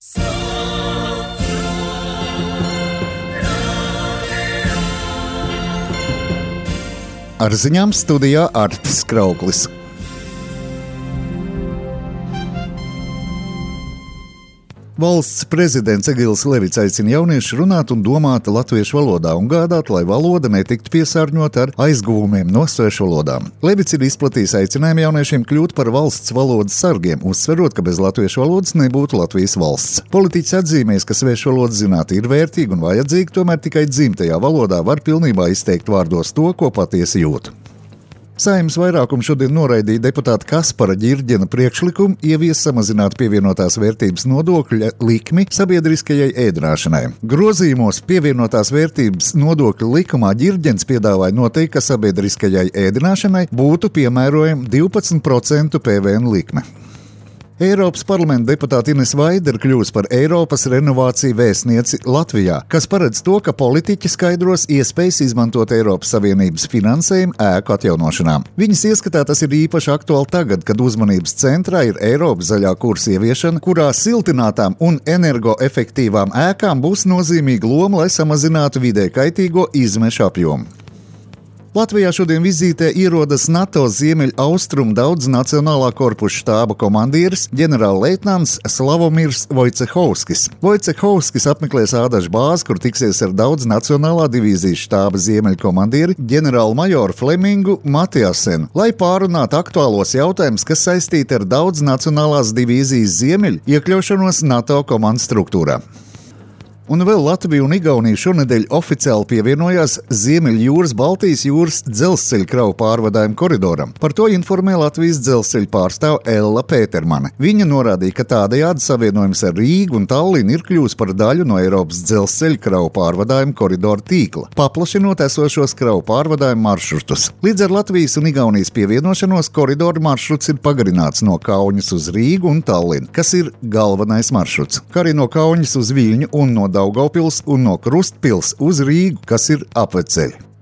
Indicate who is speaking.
Speaker 1: Ar ziņām studijā Artis Krauklis. Valsts prezidents Egils Levits aicina jauniešus runāt un domāt latviešu valodā un gādāt, lai valoda netiktu piesārņota ar aizguvumiem no svešvalodām. Levits ir izplatījis aicinājumu jauniešiem kļūt par valsts valodas sargiem, uzsverot, ka bez latviešu valodas nebūtu Latvijas valsts. Politiķis atzīmēs, ka svešvalodas zinātne ir vērtīga un vajadzīga, tomēr tikai dzimtajā valodā var pilnībā izteikt vārdos to, ko patiesi jūt. Saeimas vairākums šodien noraidīja deputāta Kaspara Ģirģena priekšlikumu ieviest samazināt pievienotās vērtības nodokļa likmi sabiedriskajai ēdināšanai. Grozījumos pievienotās vērtības nodokļa likumā Ģirģens piedāvāja noteikt, ka sabiedriskajai ēdināšanai būtu piemērojama 12% PVN likme. Eiropas parlamenta deputāte Ines Vaidere kļūs par Eiropas renovāciju vēstnieci Latvijā, kas paredz to, ka politiķi skaidros iespējas izmantot Eiropas Savienības finansējumu ēku atjaunošanām. Viņas ieskatā tas ir īpaši aktuāli tagad, kad uzmanības centrā ir Eiropas zaļā kursa ieviešana, kurā siltinātām un energoefektīvām ēkām būs nozīmīga loma, lai samazinātu vidē kaitīgo izmešu apjomu. Latvijā šodien vizītē ierodas NATO Ziemeļaustrumu daudznacionālā korpusa štāba komandieris ģenerālleitnants Slavomirs Vojcehovskis. Vojcehovskis apmeklēs Ādažu bāzi, kur tiksies ar daudznacionālā divīzijas štāba ziemeļkomandieri ģenerālmajoru Flemingu Matiasenu, lai pārunātu aktuālos jautājumus, kas saistīti ar daudznacionālās divīzijas ziemeļu iekļaušanos NATO komandas struktūrā. Un vēl Latvija un Igaunija šonedēļ oficiāli pievienojās Ziemeļjūras Baltijas jūras dzelzceļa kravu pārvadājumu koridoram. Par to informē Latvijas dzelzceļa pārstāve Ella Pētermane. Viņa norādīja, ka tādējādi savienojums ar Rīgu un Tallinu ir kļūs par daļu no Eiropas dzelzceļa kravu pārvadājumu koridoru tīkla, paplašinot esošos kravu pārvadājumu maršrutus. Līdz ar Latvijas un Igaunijas pievienošanos koridoru maršruts ir pagarināts no Kauņas uz Rīgu un Tallinu, kas ir galvenais maršruts, kā arī no Kauņas uz Viļņu un no Daugavpils un no Krustpils uz Rīgu, kas ir apveceļi.